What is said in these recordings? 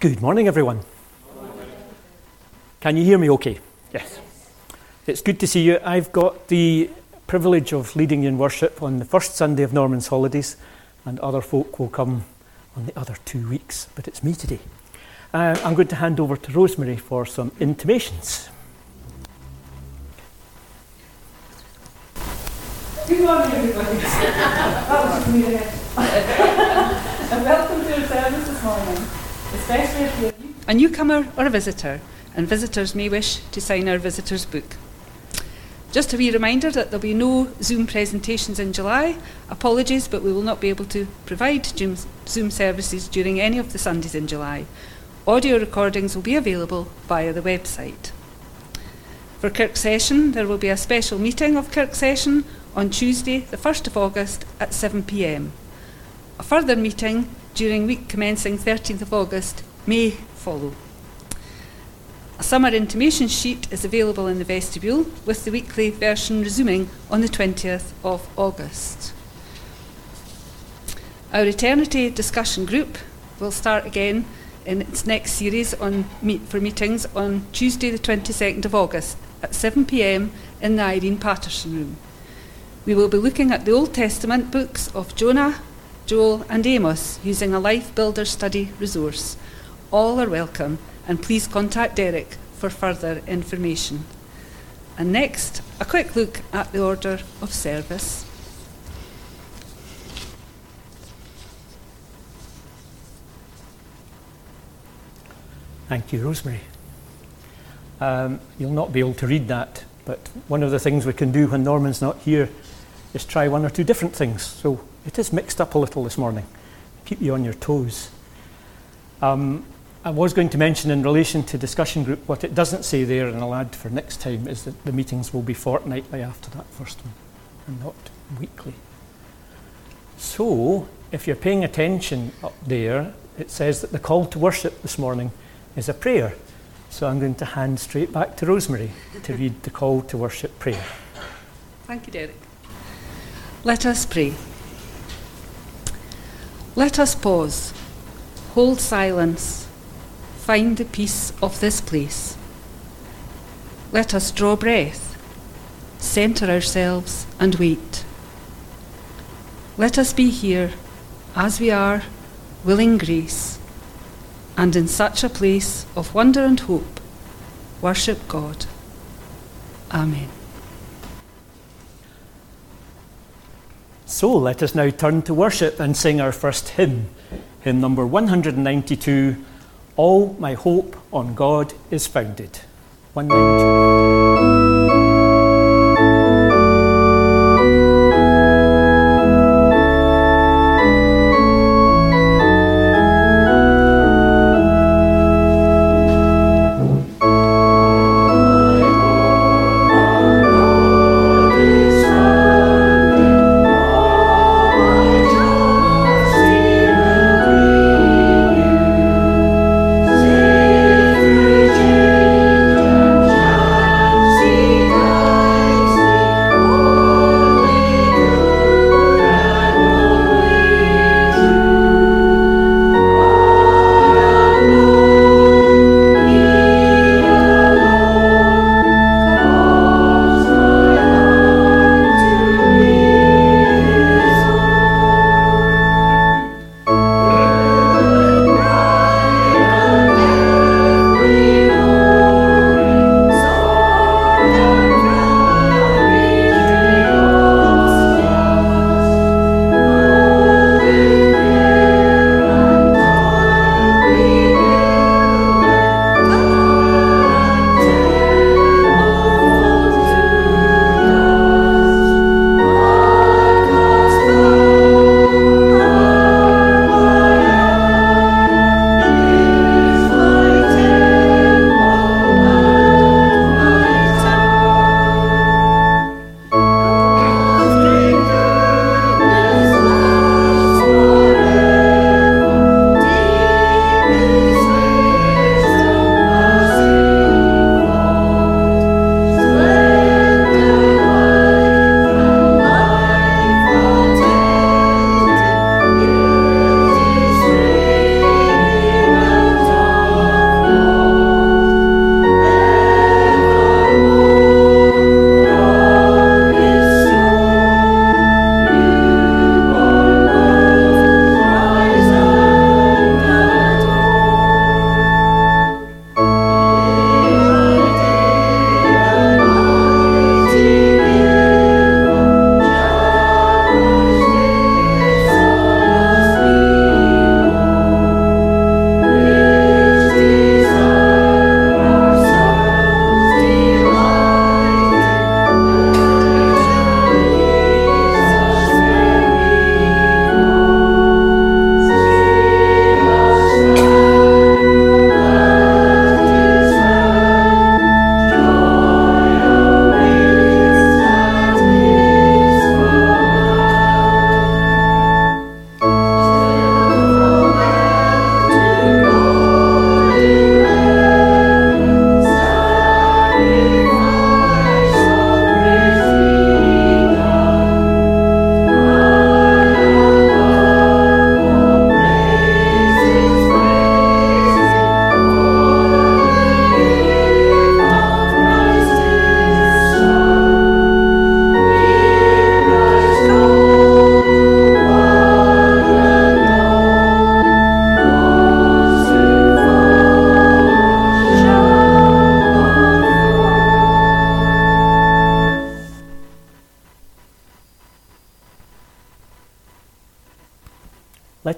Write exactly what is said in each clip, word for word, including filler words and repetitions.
Good morning, everyone. Can you hear me okay? Yes. It's good to see you. I've got the privilege of leading you in worship on the first Sunday of Norman's holidays, and other folk will come on the other two weeks, but it's me today. Uh, I'm going to hand over to Rosemary for some intimations. Good morning, everybody. That was me there. And welcome to our service this morning, especially if you're a newcomer or a visitor, and visitors may wish to sign our visitors book. Just a wee reminder that there'll be no Zoom presentations in July. Apologies, but we will not be able to provide Zoom services during any of the Sundays in July. Audio recordings will be available via the website. For Kirk Session, there will be a special meeting of Kirk Session on Tuesday, the first of August at seven p m. A further meeting during week commencing thirteenth of August may follow. A summer intimation sheet is available in the vestibule, with the weekly version resuming on the twentieth of August. Our Eternity discussion group will start again in its next series on meet for meetings on Tuesday the twenty-second of August at seven p m in the Irene Patterson room. We will be looking at the Old Testament books of Jonah, Joel and Amos using a Life Builder study resource. All are welcome, and please contact Derek for further information. And next, a quick look at the order of service. Thank you, Rosemary. Um, you'll not be able to read that, but one of the things we can do when Norman's not here is try one or two different things. So it is mixed up a little this morning. Keep you on your toes. Um, I was going to mention in relation to discussion group, what it doesn't say there, and I'll add for next time, is that the meetings will be fortnightly after that first one, and not weekly. So, if you're paying attention up there, it says that the call to worship this morning is a prayer. So I'm going to hand straight back to Rosemary to read the call to worship prayer. Thank you, Derek. Let us pray. Let us pause, hold silence, find the peace of this place. Let us draw breath, centre ourselves and wait. Let us be here as we are, willing grace, and in such a place of wonder and hope, worship God. Amen. So let us now turn to worship and sing our first hymn, hymn number one hundred ninety-two, All My Hope on God is Founded. one ninety-two. Safe through Jacob.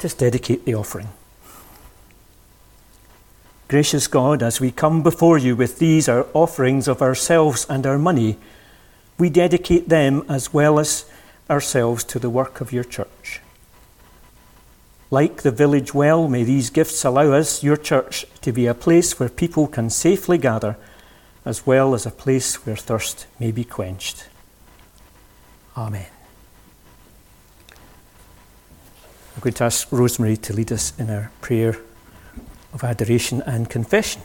let us dedicate the offering. Gracious God, as we come before you with these our offerings of ourselves and our money, we dedicate them as well as ourselves to the work of your church. Like the village well, may these gifts allow us, your church, to be a place where people can safely gather, as well as a place where thirst may be quenched. Amen. I'm going to ask Rosemary to lead us in our prayer of adoration and confession.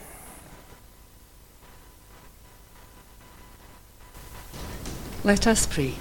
Let us pray.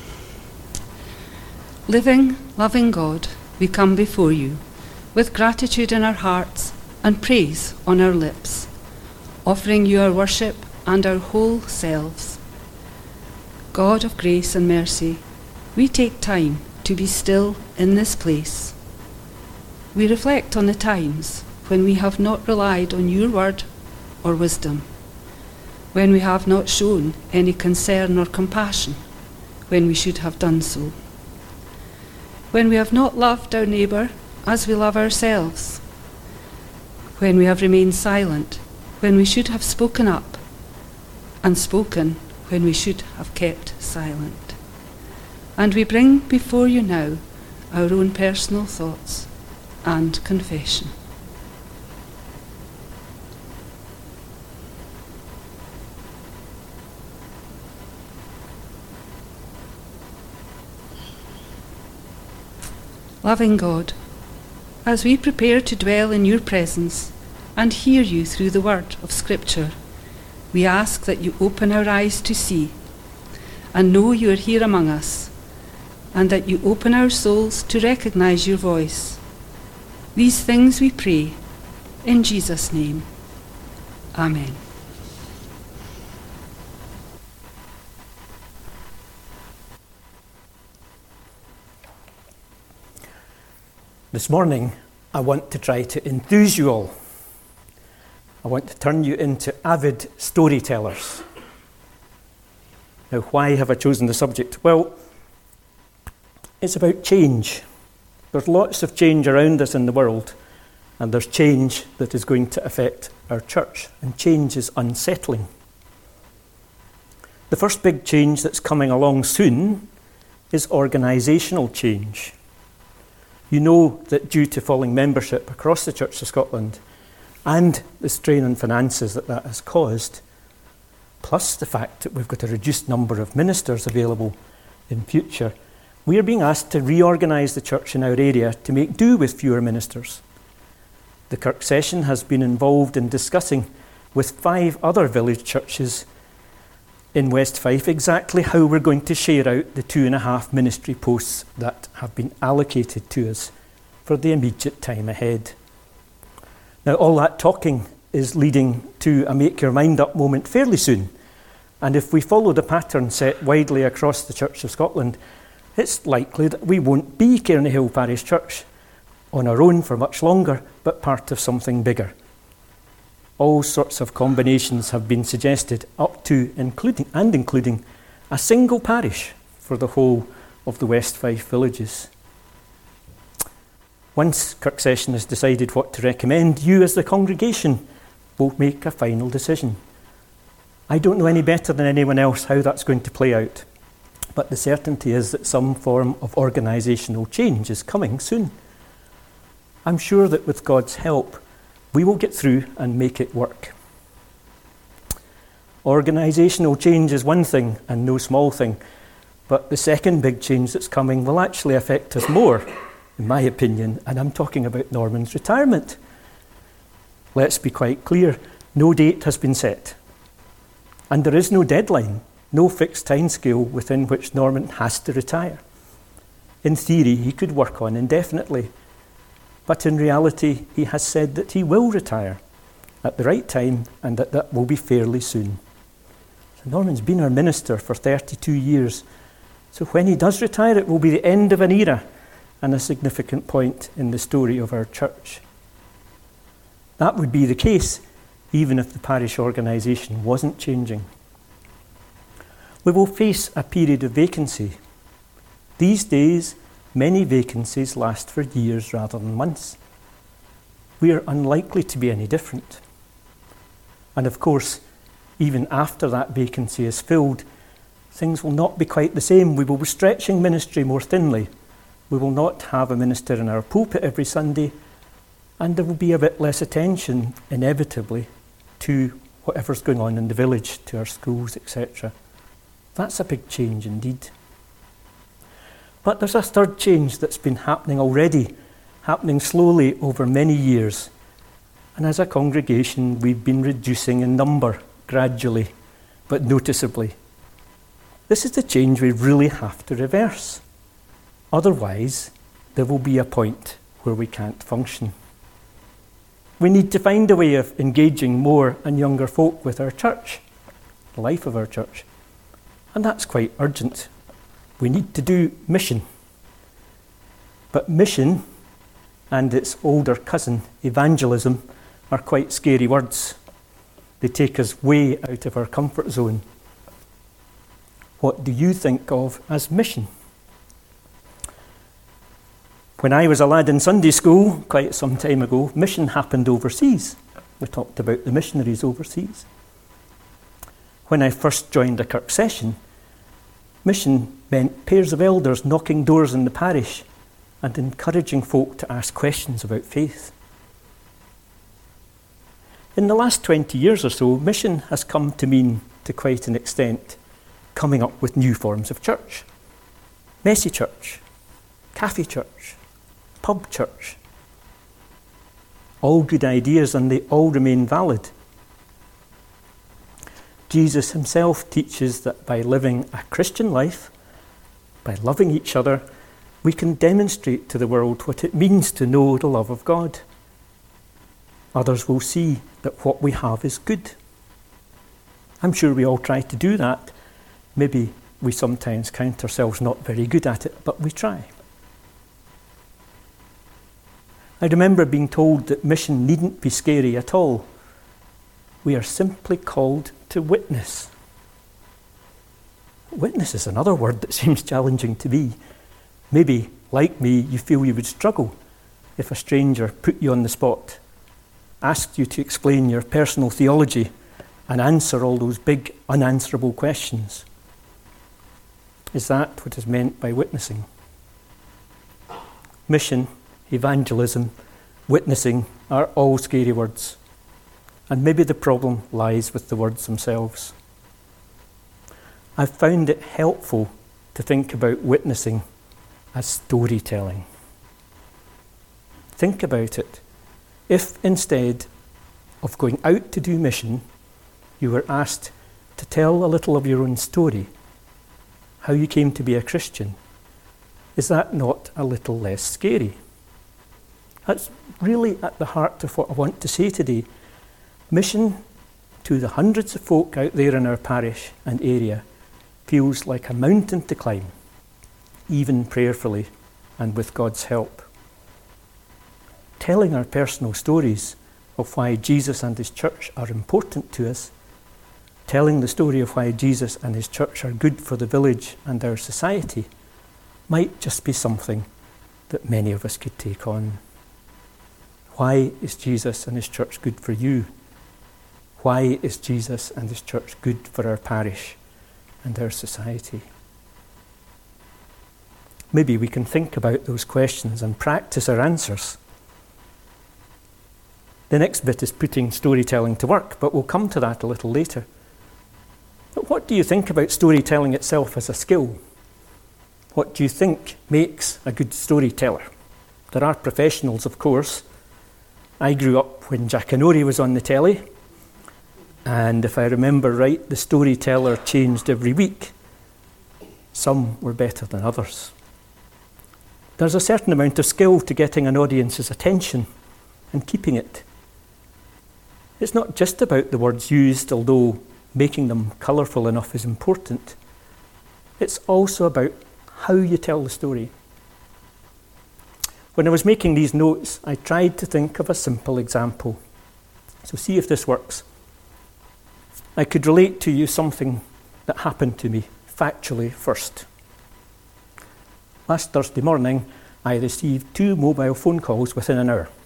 Living, loving God, we come before you with gratitude in our hearts and praise on our lips, offering you our worship and our whole selves. God of grace and mercy, we take time to be still in this place. We reflect on the times when we have not relied on your word or wisdom, when we have not shown any concern or compassion when we should have done so, when we have not loved our neighbour as we love ourselves, when we have remained silent when we should have spoken up, and spoken when we should have kept silent. And we bring before you now our own personal thoughts and confession. Loving God, as we prepare to dwell in your presence and hear you through the word of Scripture, we ask that you open our eyes to see and know you are here among us, and that you open our souls to recognize your voice. These things we pray in Jesus' name. Amen. This morning, I want to try to enthuse you all. I want to turn you into avid storytellers. Now, why have I chosen the subject? Well, it's about change. There's lots of change around us in the world, and there's change that is going to affect our church, and change is unsettling. The first big change that's coming along soon is organisational change. You know that due to falling membership across the Church of Scotland and the strain on finances that that has caused, plus the fact that we've got a reduced number of ministers available in future, we are being asked to reorganise the church in our area to make do with fewer ministers. The Kirk Session has been involved in discussing with five other village churches in West Fife exactly how we're going to share out the two and a half ministry posts that have been allocated to us for the immediate time ahead. Now, all that talking is leading to a make your mind up moment fairly soon, and if we follow the pattern set widely across the Church of Scotland, it's likely that we won't be Cairneyhill Parish Church on our own for much longer, but part of something bigger. All sorts of combinations have been suggested, up to including and including a single parish for the whole of the West Fife villages. Once Kirk Session has decided what to recommend, you as the congregation will make a final decision. I don't know any better than anyone else how that's going to play out, but the certainty is that some form of organisational change is coming soon. I'm sure that with God's help, we will get through and make it work. Organisational change is one thing, and no small thing, but the second big change that's coming will actually affect us more, in my opinion, and I'm talking about Norman's retirement. Let's be quite clear, no date has been set, and there is no deadline, no fixed timescale within which Norman has to retire. In theory, he could work on indefinitely, but in reality, he has said that he will retire at the right time, and that that will be fairly soon. So Norman's been our minister for thirty-two years, so when he does retire, it will be the end of an era and a significant point in the story of our church. That would be the case even if the parish organisation wasn't changing. We will face a period of vacancy. These days, many vacancies last for years rather than months. We are unlikely to be any different. And of course, even after that vacancy is filled, things will not be quite the same. We will be stretching ministry more thinly. We will not have a minister in our pulpit every Sunday, and there will be a bit less attention, inevitably, to whatever's going on in the village, to our schools, et cetera. That's a big change indeed. But there's a third change that's been happening already, happening slowly over many years. And as a congregation, we've been reducing in number gradually, but noticeably. This is the change we really have to reverse. Otherwise, there will be a point where we can't function. We need to find a way of engaging more and younger folk with our church, the life of our church. And that's quite urgent. We need to do mission. But mission and its older cousin, evangelism, are quite scary words. They take us way out of our comfort zone. What do you think of as mission? When I was a lad in Sunday school, quite some time ago, mission happened overseas. We talked about the missionaries overseas. When I first joined a Kirk session, mission meant pairs of elders knocking doors in the parish and encouraging folk to ask questions about faith. In the last twenty years or so, mission has come to mean, to quite an extent, coming up with new forms of church. Messy church, cafe church, pub church. All good ideas, and they all remain valid. Jesus himself teaches that by living a Christian life, by loving each other, we can demonstrate to the world what it means to know the love of God. Others will see that what we have is good. I'm sure we all try to do that. Maybe we sometimes count ourselves not very good at it, but we try. I remember being told that mission needn't be scary at all. We are simply called to witness. Witness is another word that seems challenging to me. Maybe, like me, you feel you would struggle if a stranger put you on the spot, asked you to explain your personal theology and answer all those big unanswerable questions. Is that what is meant by witnessing? Mission, evangelism, witnessing are all scary words. And maybe the problem lies with the words themselves. I've found it helpful to think about witnessing as storytelling. Think about it. If instead of going out to do mission, you were asked to tell a little of your own story, how you came to be a Christian, is that not a little less scary? That's really at the heart of what I want to say today. Mission to the hundreds of folk out there in our parish and area feels like a mountain to climb, even prayerfully and with God's help. Telling our personal stories of why Jesus and his church are important to us, telling the story of why Jesus and his church are good for the village and our society, might just be something that many of us could take on. Why is Jesus and his church good for you? Why is Jesus and his church good for our parish and our society? Maybe we can think about those questions and practice our answers. The next bit is putting storytelling to work, but we'll come to that a little later. But what do you think about storytelling itself as a skill? What do you think makes a good storyteller? There are professionals, of course. I grew up when Jackanory was on the telly, and if I remember right, the storyteller changed every week. Some were better than others. There's a certain amount of skill to getting an audience's attention and keeping it. It's not just about the words used, although making them colourful enough is important. It's also about how you tell the story. When I was making these notes, I tried to think of a simple example. So see if this works. I could relate to you something that happened to me, factually first. last Thursday morning, I received two mobile phone calls within an hour.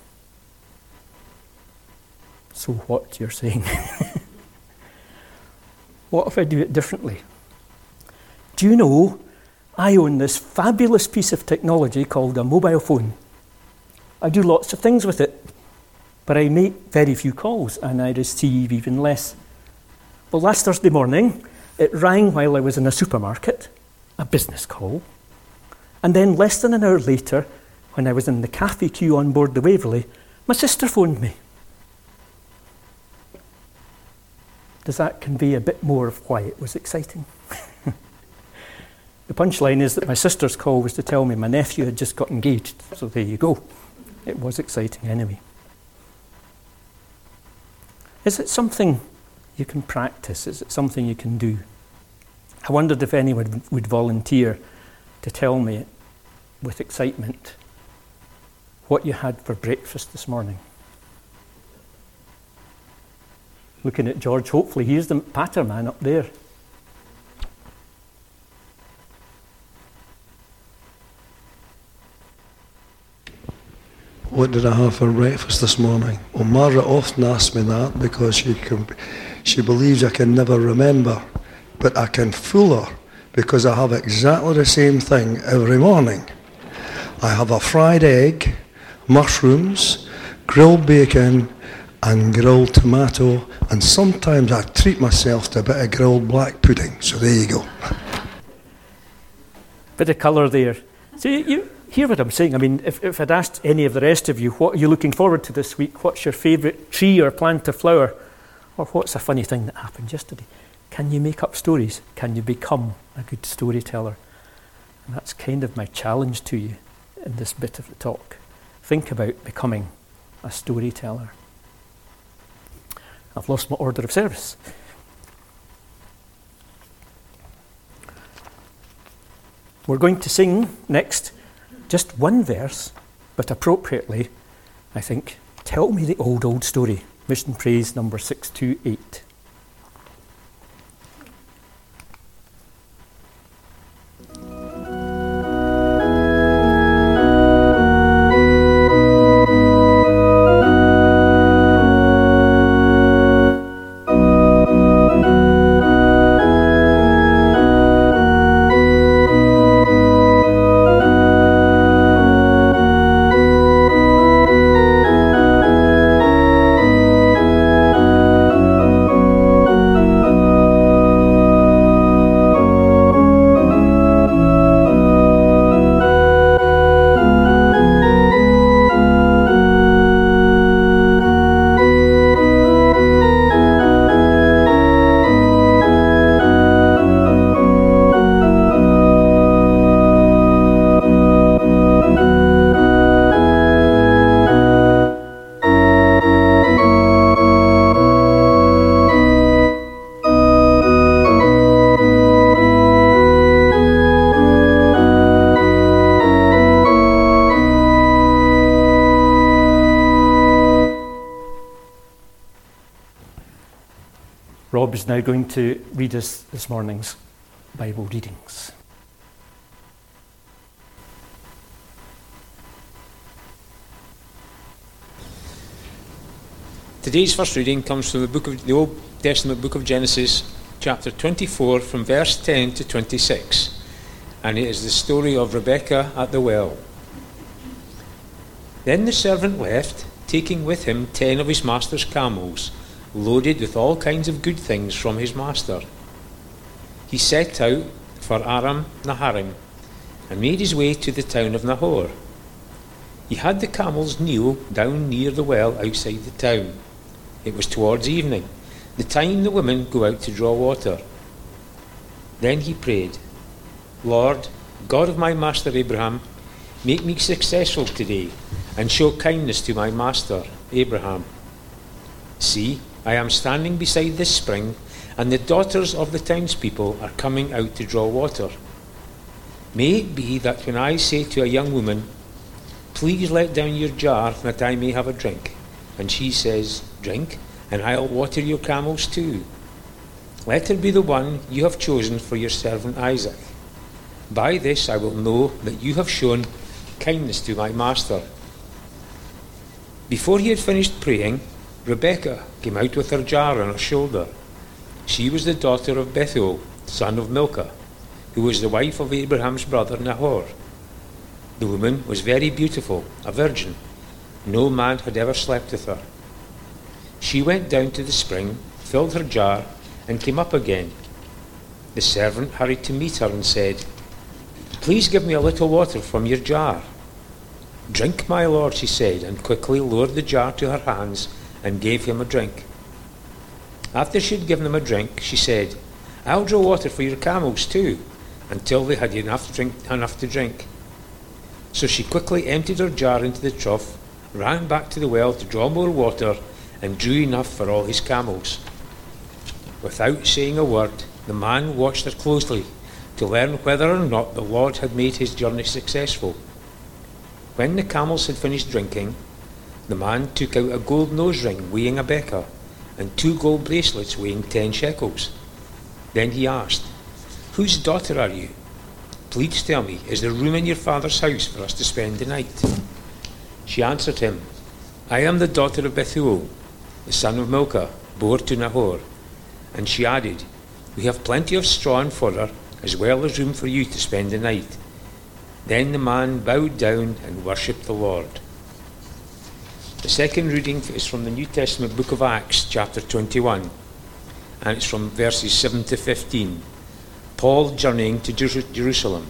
So what, you're saying? What if I do it differently? Do you know, I own this fabulous piece of technology called a mobile phone. I do lots of things with it, but I make very few calls and I receive even less. Well, last Thursday morning, it rang while I was in a supermarket, a business call, and then less than an hour later, when I was in the cafe queue on board the Waverley, my sister phoned me. Does that convey a bit more of why it was exciting? The punchline is that my sister's call was to tell me my nephew had just got engaged, so there you go. It was exciting anyway. Is it something you can practice? Is it something you can do? I wondered if anyone would volunteer to tell me with excitement what you had for breakfast this morning. Looking at George, hopefully he's the patter man up there. What did I have for breakfast this morning? Well, Margaret often asks me that because she can, she believes I can never remember, but I can fool her because I have exactly the same thing every morning. I have a fried egg, mushrooms, grilled bacon, and grilled tomato, and sometimes I treat myself to a bit of grilled black pudding. So there you go. Bit of colour there. So you, you hear what I'm saying? I mean, if, if I'd asked any of the rest of you, what are you looking forward to this week? What's your favourite tree or plant or flower? Or what's a funny thing that happened yesterday? Can you make up stories? Can you become a good storyteller? And that's kind of my challenge to you in this bit of the talk. Think about becoming a storyteller. I've lost my order of service. We're going to sing next just one verse, but appropriately, I think, Tell Me the Old, Old Story. Mission Praise number six two eight. Rob is now going to read us this morning's Bible readings. Today's first reading comes from the book of the Old Testament book of Genesis, chapter twenty-four, from verse ten to twenty-six, and it is the story of Rebekah at the well. Then the servant left, taking with him ten of his master's camels, loaded with all kinds of good things from his master. He set out for Aram Naharaim and made his way to the town of Nahor. He had the camels kneel down near the well outside the town. It was towards evening, the time the women go out to draw water. Then he prayed, Lord, God of my master Abraham, make me successful today and show kindness to my master Abraham. See, I am standing beside this spring, and the daughters of the townspeople are coming out to draw water. May it be that when I say to a young woman, please let down your jar that I may have a drink, and she says, drink, and I'll water your camels too. Let her be the one you have chosen for your servant Isaac. By this I will know that you have shown kindness to my master." Before he had finished praying, Rebekah came out with her jar on her shoulder. She was the daughter of Bethuel, son of Milcah, who was the wife of Abraham's brother Nahor. The woman was very beautiful, a virgin. No man had ever slept with her. She went down to the spring, filled her jar, and came up again. The servant hurried to meet her and said, "Please give me a little water from your jar." "Drink, my lord," she said, and quickly lowered the jar to her hands and gave him a drink. After she had given him a drink, she said, "I'll draw water for your camels too," until they had enough, drink, enough to drink. So she quickly emptied her jar into the trough, ran back to the well to draw more water, and drew enough for all his camels. Without saying a word, the man watched her closely to learn whether or not the Lord had made his journey successful. When the camels had finished drinking, the man took out a gold nose ring weighing a becker and two gold bracelets weighing ten shekels. Then he asked, "Whose daughter are you? Please tell me, is there room in your father's house for us to spend the night?" She answered him, "I am the daughter of Bethuel, the son of Milcah, bore to Nahor." And she added, "We have plenty of straw and fodder, as well as room for you to spend the night." Then the man bowed down and worshipped the Lord. The second reading is from the New Testament book of Acts, chapter twenty-one, and it's from verses seven to fifteen. Paul journeying to Jer- Jerusalem.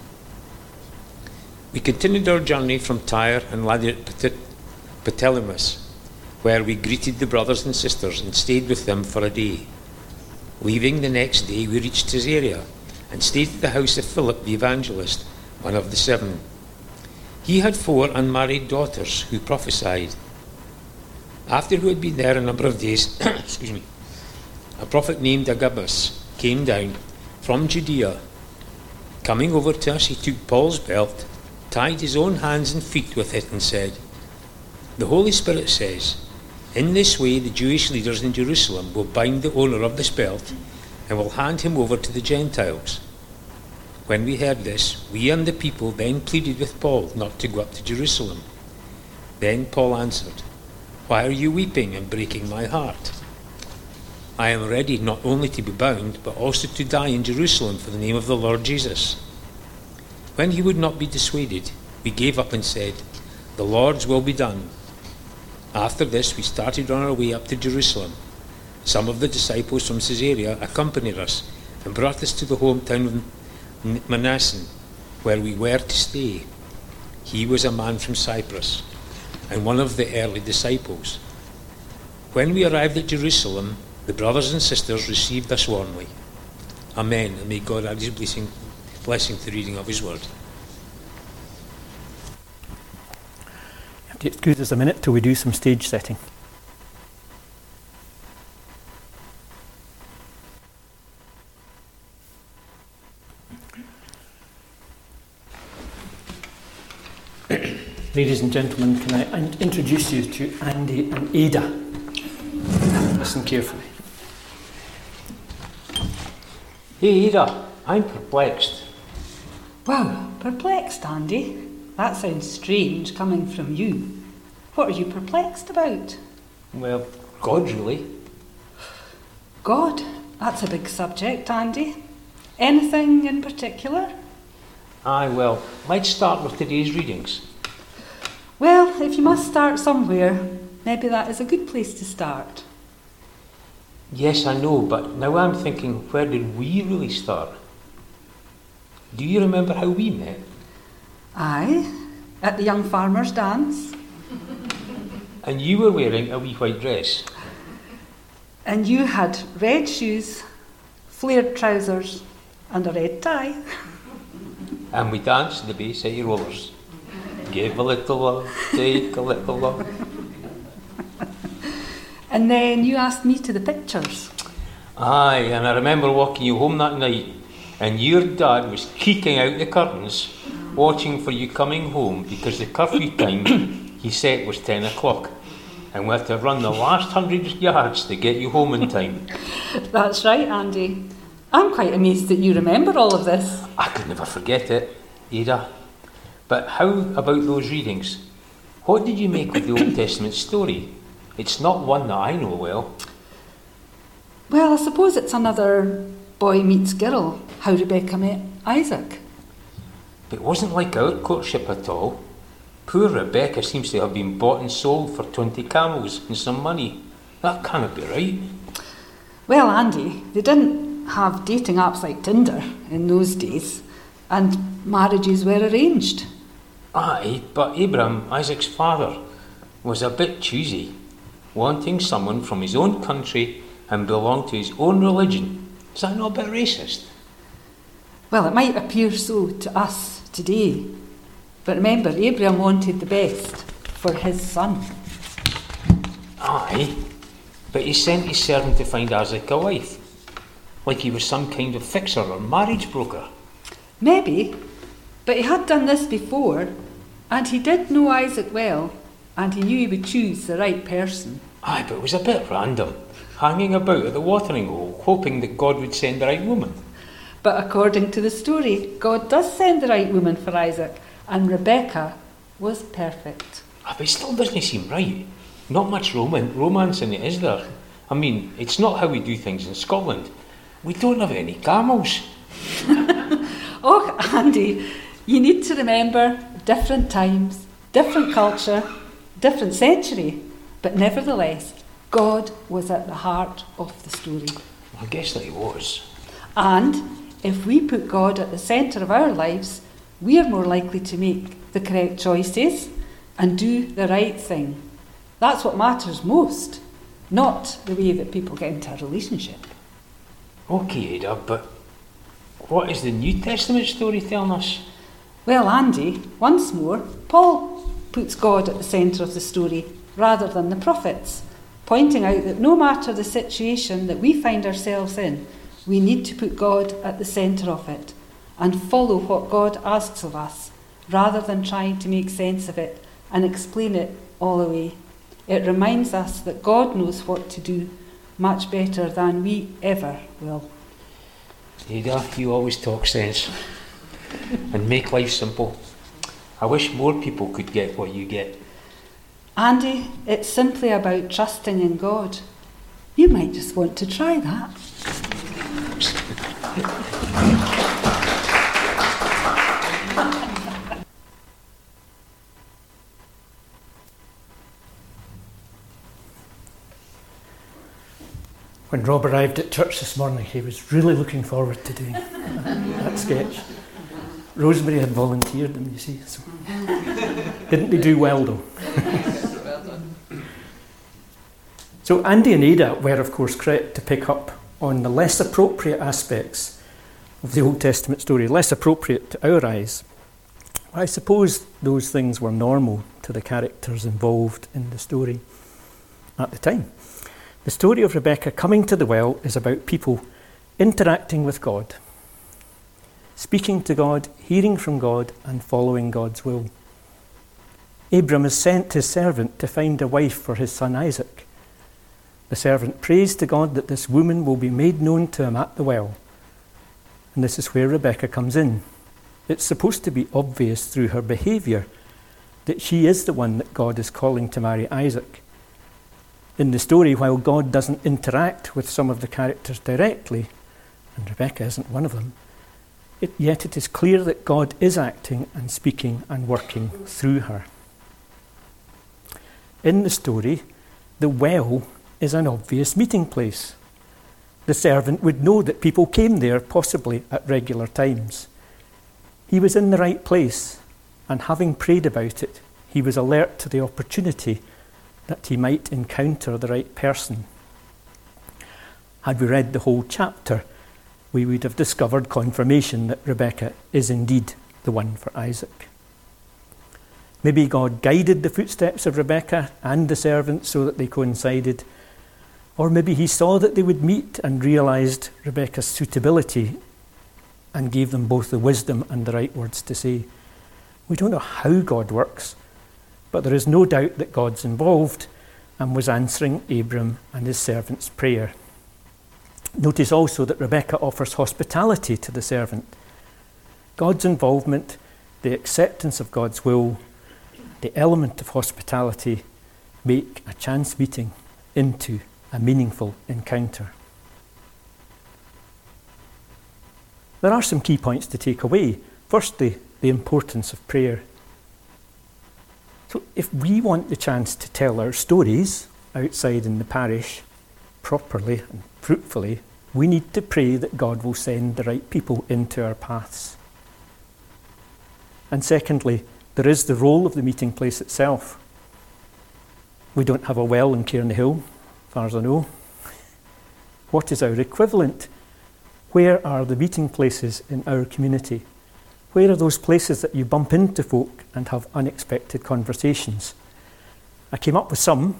We continued our journey from Tyre and landed at Ptolemais, where we greeted the brothers and sisters and stayed with them for a day. Leaving the next day, we reached Caesarea and stayed at the house of Philip the evangelist, one of the seven. He had four unmarried daughters who prophesied. After we had been there a number of days, excuse me, a prophet named Agabus came down from Judea. Coming over to us, he took Paul's belt, tied his own hands and feet with it, and said, "The Holy Spirit says, in this way the Jewish leaders in Jerusalem will bind the owner of this belt and will hand him over to the Gentiles." When we heard this, we and the people then pleaded with Paul not to go up to Jerusalem. Then Paul answered, "Why are you weeping and breaking my heart? I am ready not only to be bound, but also to die in Jerusalem for the name of the Lord Jesus." When he would not be dissuaded, we gave up and said, "The Lord's will be done." After this, we started on our way up to Jerusalem. Some of the disciples from Caesarea accompanied us and brought us to the hometown of Manasseh, where we were to stay. He was a man from Cyprus and one of the early disciples. When we arrived at Jerusalem, the brothers and sisters received us warmly. Amen, and may God add his blessing, blessing to the reading of his word. Excuse us a minute till we do some stage setting. Ladies and gentlemen, can I in- introduce you to Andy and Ada? Listen carefully. Hey Ada, I'm perplexed. Wow, perplexed, Andy. That sounds strange coming from you. What are you perplexed about? Well, God really. God? That's a big subject, Andy. Anything in particular? Aye, well, let's start with today's readings. Well, if you must start somewhere, maybe that is a good place to start. Yes, I know, but now I'm thinking, where did we really start? Do you remember how we met? Aye, at the young farmer's dance. And you were wearing a wee white dress. And you had red shoes, flared trousers, and a red tie. And we danced the Bayside Rollers. Give a little love, take a little love. And then you asked me to the pictures. Aye, and I remember walking you home that night, and your dad was keeking out the curtains, watching for you coming home, because the curfew time he set was ten o'clock, and we had to run the last hundred yards to get you home in time. That's right, Andy. I'm quite amazed that you remember all of this. I could never forget it, Ada. But how about those readings? What did you make of the Old Testament story? It's not one that I know well. Well, I suppose it's another boy meets girl, how Rebecca met Isaac. It wasn't like our courtship at all. Poor Rebecca seems to have been bought and sold for twenty camels and some money. That cannot be right. Well, Andy, they didn't have dating apps like Tinder in those days, and marriages were arranged. Aye, but Abraham, Isaac's father, was a bit choosy, wanting someone from his own country and belong to his own religion. Is that not a bit racist? Well, it might appear so to us today, but remember, Abraham wanted the best for his son. Aye, but he sent his servant to find Isaac a wife, like he was some kind of fixer or marriage broker. Maybe, but he had done this before, and he did know Isaac well, and he knew he would choose the right person. Aye, but it was a bit random, hanging about at the watering hole, hoping that God would send the right woman. But according to the story, God does send the right woman for Isaac, and Rebecca was perfect. Ah, but it still doesn't seem right. Not much roman- romance in it, is there? I mean, it's not how we do things in Scotland. We don't have any camels. Oh, Andy, you need to remember different times, different culture, different century, but nevertheless, God was at the heart of the story. I guess that he was. And if we put God at the centre of our lives, we are more likely to make the correct choices and do the right thing. That's what matters most, not the way that people get into a relationship. Okay, Ada, but what is the New Testament story telling us? Well, Andy, once more, Paul puts God at the centre of the story rather than the prophets, pointing out that no matter the situation that we find ourselves in, we need to put God at the centre of it and follow what God asks of us, rather than trying to make sense of it and explain it all away. It reminds us that God knows what to do much better than we ever will. Ada, you always talk sense and make life simple. I wish more people could get what you get. Andy, it's simply about trusting in God. You might just want to try that. When Rob arrived at church this morning, he was really looking forward to doing that sketch. Rosemary had volunteered them, you see. So. Didn't they do well, though? So Andy and Ada were, of course, correct to pick up on the less appropriate aspects of the Old Testament story, less appropriate to our eyes. I suppose those things were normal to the characters involved in the story at the time. The story of Rebecca coming to the well is about people interacting with God, speaking to God, hearing from God, and following God's will. Abram has sent his servant to find a wife for his son Isaac. The servant prays to God that this woman will be made known to him at the well. And this is where Rebecca comes in. It's supposed to be obvious through her behaviour that she is the one that God is calling to marry Isaac. In the story, while God doesn't interact with some of the characters directly, and Rebecca isn't one of them, it, yet it is clear that God is acting and speaking and working through her. In the story, the well is an obvious meeting place. The servant would know that people came there, possibly at regular times. He was in the right place, and having prayed about it, he was alert to the opportunity that he might encounter the right person. Had we read the whole chapter, we would have discovered confirmation that Rebecca is indeed the one for Isaac. Maybe God guided the footsteps of Rebecca and the servant so that they coincided, or maybe he saw that they would meet and realised Rebecca's suitability and gave them both the wisdom and the right words to say. We don't know how God works, but there is no doubt that God's involved and was answering Abram and his servant's prayer. Notice also that Rebecca offers hospitality to the servant. God's involvement, the acceptance of God's will, the element of hospitality make a chance meeting into a meaningful encounter. There are some key points to take away. Firstly, the importance of prayer. So if we want the chance to tell our stories outside in the parish properly and fruitfully, we need to pray that God will send the right people into our paths. And secondly, there is the role of the meeting place itself. We don't have a well in Cairnhill, as far as I know. What is our equivalent? Where are the meeting places in our community? Where are those places that you bump into folk and have unexpected conversations? I came up with some.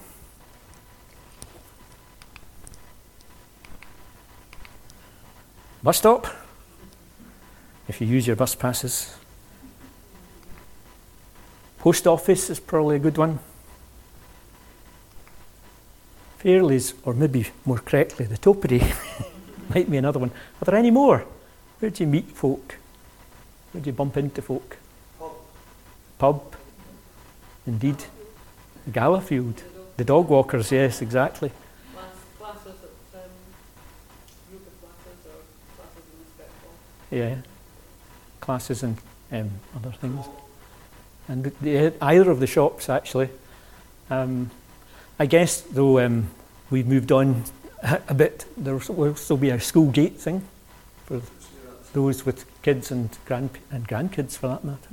Bus stop, if you use your bus passes. Post office is probably a good one. Fairlies, or maybe more correctly, the topiary, might be another one. Are there any more? Where do you meet folk? Where do you bump into folk? Pub. Pub, indeed. Gallowfield. The dog walkers, yes, exactly. Class, classes at um, group of classes or classes in the spec hall. Yeah. Classes and um, other things. And the, the, either of the shops, actually. Um, I guess, though, um, we've moved on a, a bit, there will still be a school gate thing for those with kids and grand and grandkids, for that matter.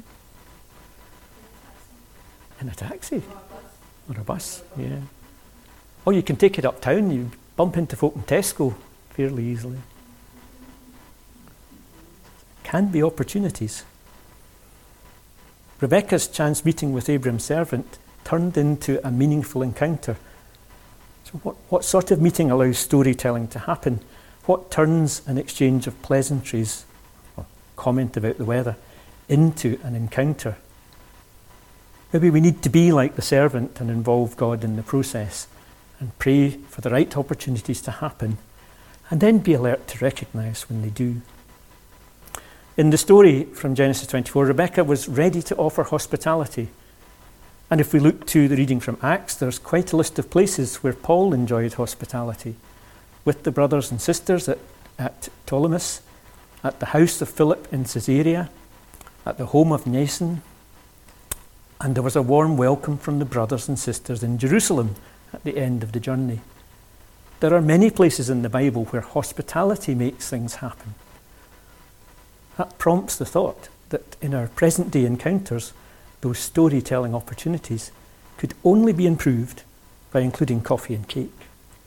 In a taxi. Or a bus, yeah. Or you can take it uptown, you bump into folk in Tesco fairly easily. Can be opportunities. Rebecca's chance meeting with Abram's servant turned into a meaningful encounter. So what, what sort of meeting allows storytelling to happen? What turns an exchange of pleasantries, or comment about the weather, into an encounter? Maybe we need to be like the servant and involve God in the process and pray for the right opportunities to happen, and then be alert to recognise when they do. In the story from Genesis twenty-four, Rebecca was ready to offer hospitality. And if we look to the reading from Acts, there's quite a list of places where Paul enjoyed hospitality, with the brothers and sisters at, at Ptolemais, at the house of Philip in Caesarea, at the home of Mnason, and there was a warm welcome from the brothers and sisters in Jerusalem at the end of the journey. There are many places in the Bible where hospitality makes things happen. That prompts the thought that in our present-day encounters, those storytelling opportunities could only be improved by including coffee and cake.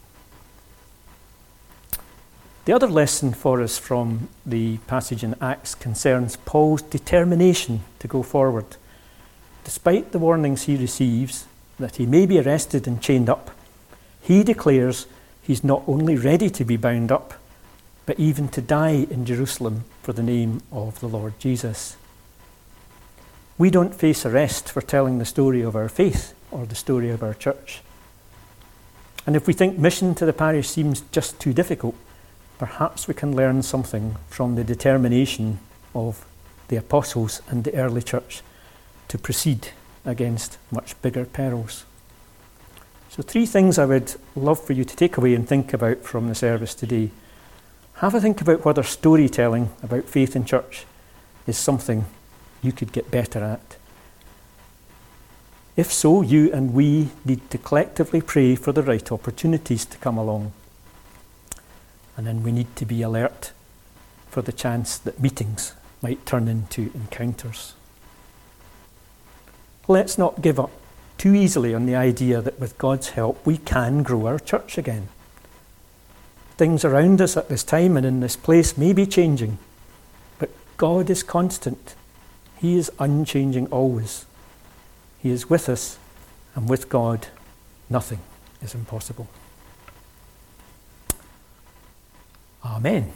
The other lesson for us from the passage in Acts concerns Paul's determination to go forward. Despite the warnings he receives that he may be arrested and chained up, he declares he's not only ready to be bound up, but even to die in Jerusalem for the name of the Lord Jesus. We don't face arrest for telling the story of our faith or the story of our church. And if we think mission to the parish seems just too difficult, perhaps we can learn something from the determination of the apostles and the early church to proceed against much bigger perils. So three things I would love for you to take away and think about from the service today. Have a think about whether storytelling about faith in church is something you could get better at. If so, you and we need to collectively pray for the right opportunities to come along. And then we need to be alert for the chance that meetings might turn into encounters. Let's not give up too easily on the idea that with God's help we can grow our church again. Things around us at this time and in this place may be changing, but God is constant. He is unchanging always. He is with us, and with God, nothing is impossible. Amen.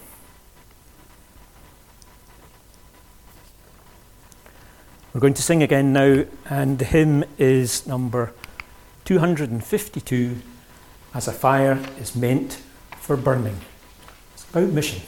We're going to sing again now, and the hymn is number two hundred fifty-two, As a Fire is Meant for Burning. about mission.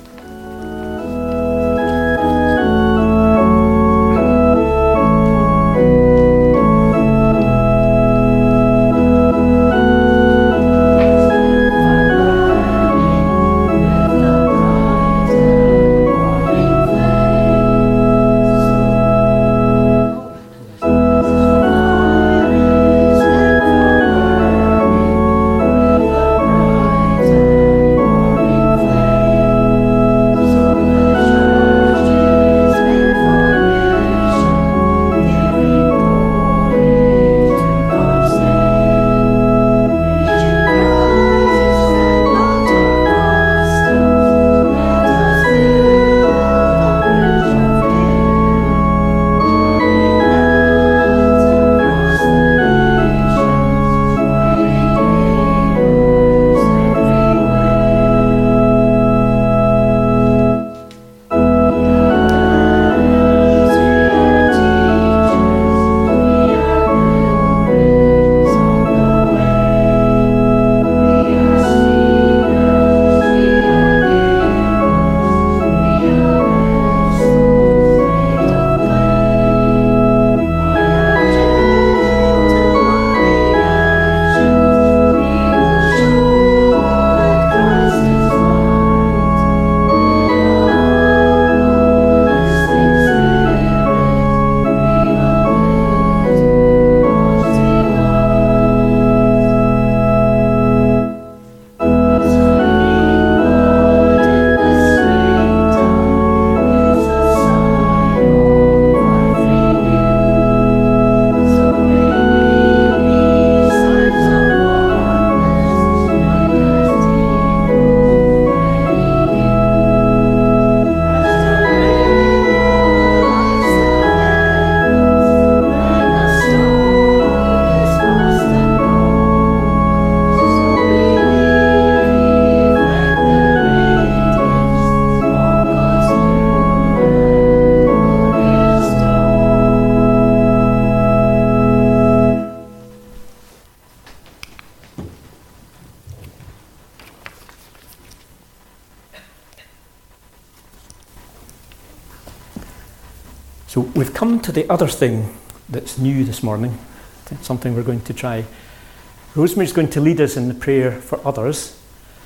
So we've come to the other thing that's new this morning, something we're going to try. Rosemary's going to lead us in the prayer for others,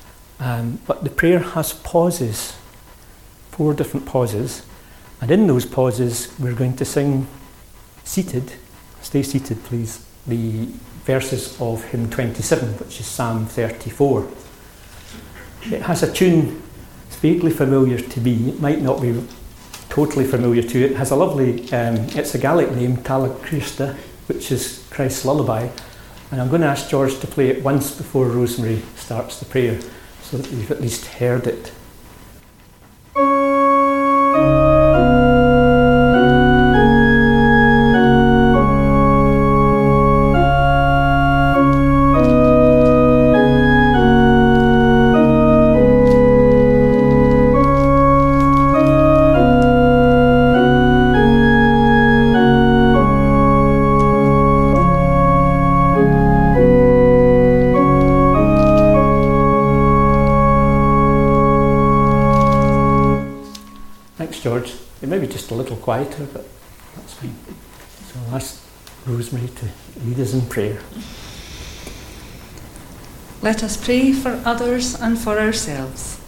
um, but the prayer has pauses, four different pauses, and in those pauses we're going to sing seated, stay seated please, the verses of hymn twenty-seven, which is Psalm thirty-four. It has a tune that's vaguely familiar to me. It might not be totally familiar to you. It has a lovely, um, it's a Gaelic name, Tala Christa, which is Christ's lullaby. And I'm going to ask George to play it once before Rosemary starts the prayer, so that you've at least heard it. George, it may be just a little quieter, but that's fine. So I'll ask Rosemary to lead us in prayer. Let us pray for others and for ourselves.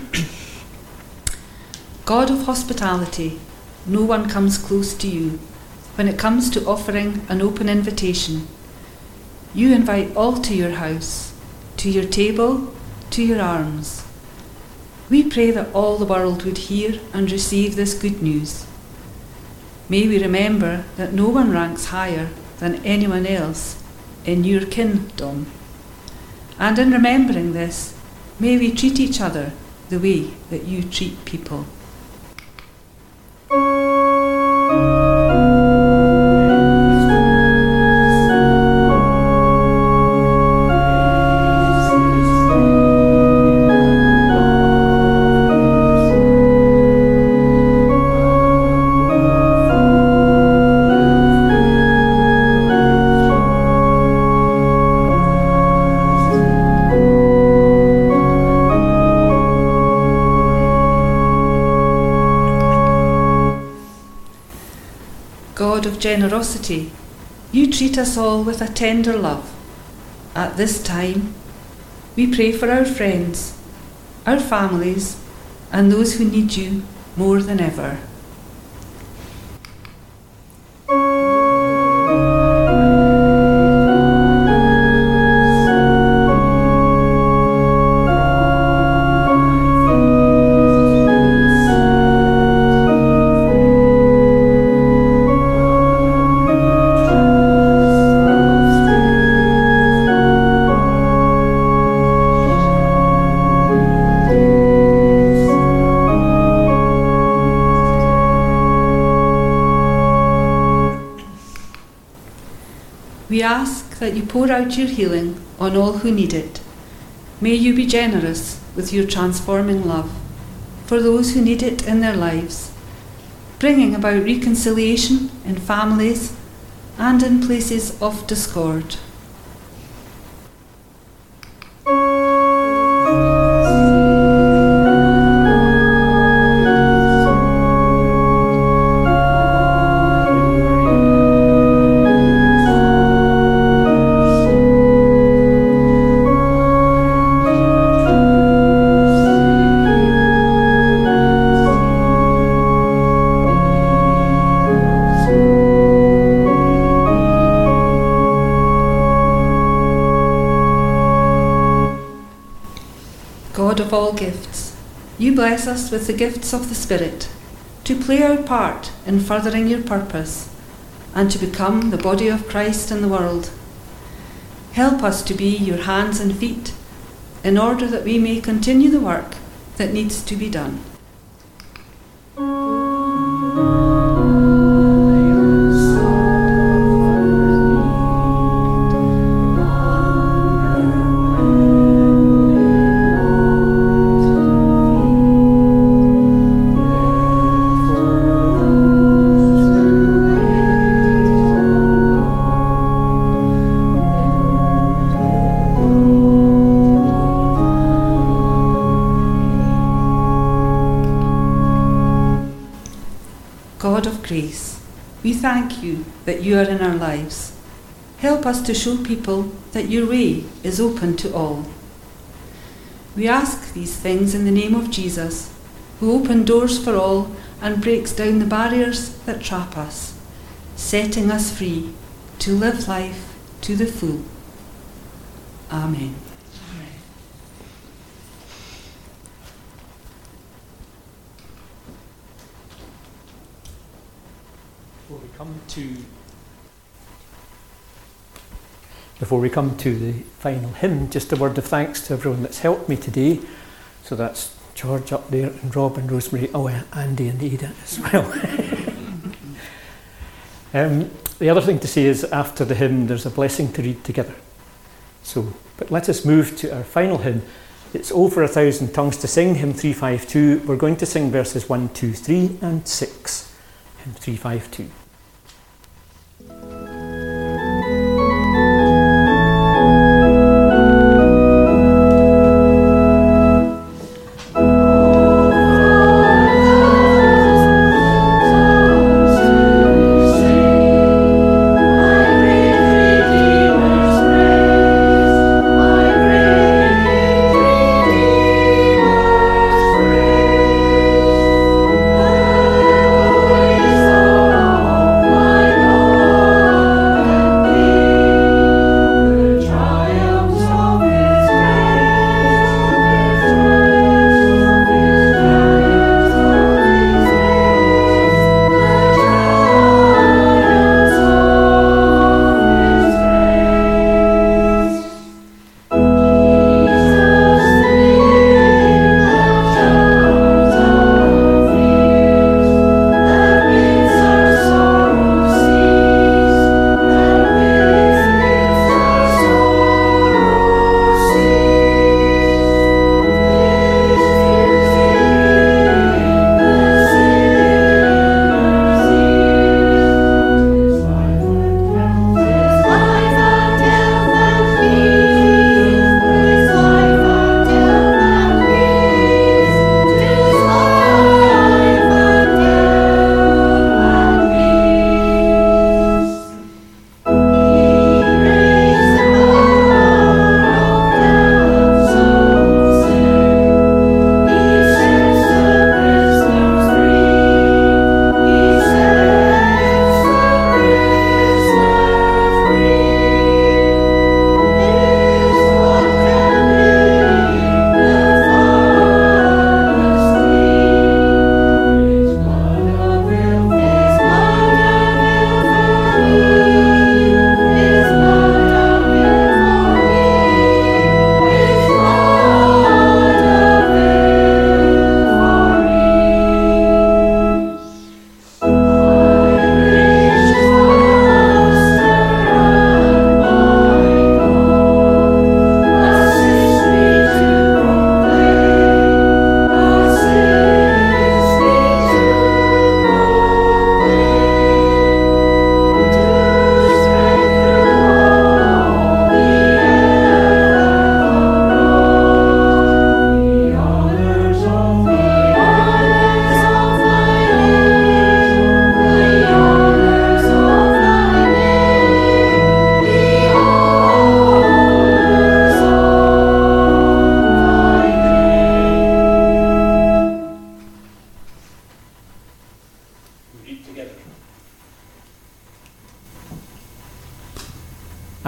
God of hospitality, no one comes close to you. When it comes to offering an open invitation, you invite all to your house, to your table, to your arms. We pray that all the world would hear and receive this good news. May we remember that no one ranks higher than anyone else in your kingdom. And in remembering this, may we treat each other the way that you treat people. God of generosity, you treat us all with a tender love. At this time, we pray for our friends, our families, and those who need you more than ever. We ask that you pour out your healing on all who need it. May you be generous with your transforming love for those who need it in their lives, bringing about reconciliation in families and in places of discord. God of all gifts, you bless us with the gifts of the Spirit to play our part in furthering your purpose and to become the body of Christ in the world. Help us to be your hands and feet in order that we may continue the work that needs to be done. God of grace, we thank you that you are in our lives. Help us to show people that your way is open to all. We ask these things in the name of Jesus, who opened doors for all and breaks down the barriers that trap us, setting us free to live life to the full. Amen. Before we come to Before we come to the final hymn, just a word of thanks to everyone that's helped me today. So that's George up there, and Rob and Rosemary, oh, and Andy and Ada as well. um, the other thing to say is after the hymn, there's a blessing to read together. So, but let us move to our final hymn. It's Over a Thousand Tongues to Sing, hymn three fifty-two. We're going to sing verses one, two, three and six. Hymn three fifty-two. Oh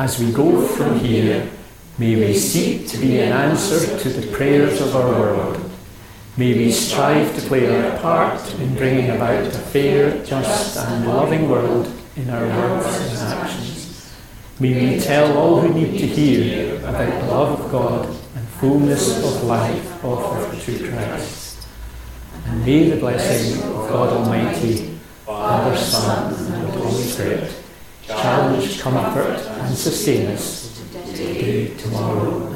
as we go from here, may we seek to be an answer to the prayers of our world. May we strive to play our part in bringing about a fair, just and loving world in our words and actions. May we tell all who need to hear about the love of God and fullness of life offered through Christ. And may the blessing of God Almighty, Father, Son, and Holy Spirit challenge, comfort, and sustain us today, tomorrow,